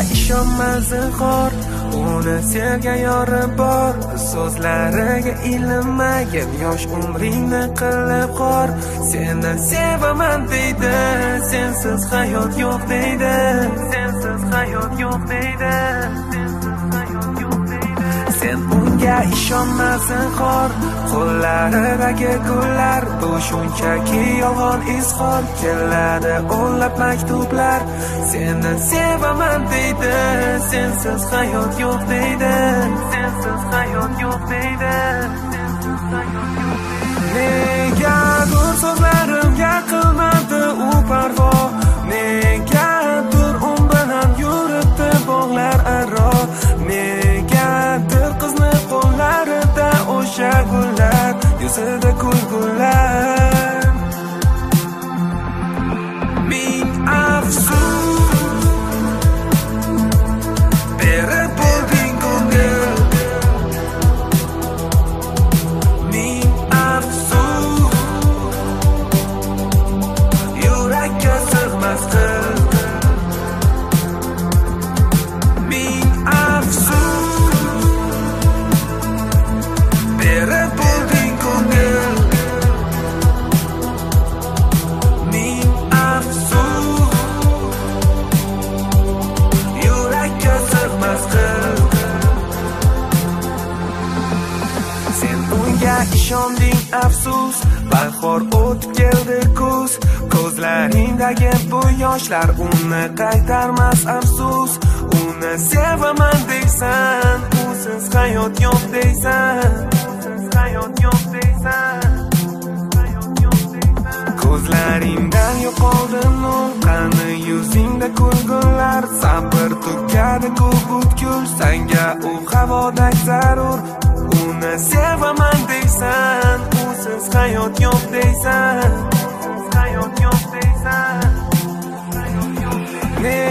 ishonma zinhor, uni sevgan yori bor. So'zlariga ilinmagin, yosh umringni qilib xor. Seni sevaman deydi, sensiz hayot yo'q deydi, sensiz hayot yo'q deydi. Sen unga ishonmasin xor, qo'llaridagi gullar bu shunchaki yolg'on izhor. Keladi o'nlab maktublar, seni sevaman deydi, sensiz hayot yo'q deydi, sensiz hayot yo'q deydi. Negadir so'zlarimga qilmadi u parvo, negadir bilan yuribdi bog'lar aro, negadir qizni qo'llarida o'sha gullar, yuzida kulgular. Ming afsus berib bo'lding ko'ngil, ming afsus yurakka sig'mas qil. Ming afsus berib bo'lding ko'ngil, ming afsus yurakka sig'mas qil. Sen unga ishonding afsus, bahor o'tib keldi kuz, ko'zlaringdagi bu yoshlar uni qaytarmas afsus. Uni sevaman deysan, usiz hayot yo'q deysan, usiz hayot yo'q deysan. Ko'zlaringdan yo'qoldi nur, qani yuzingda kulgular. Sabr tugadi ko'p butkul, senga u havodak zarur. Uni sevaman deysan, usiz hayot yo'q deysan, usiz hayot yo'q deysan.